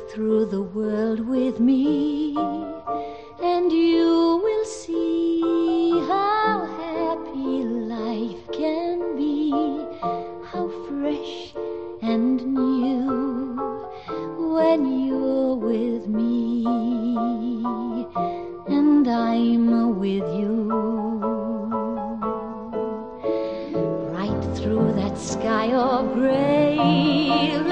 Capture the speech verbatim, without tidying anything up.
through the world with me, and you will see how happy life can be, how fresh and new when you're with me, and I'm with you. Right through that sky of gray,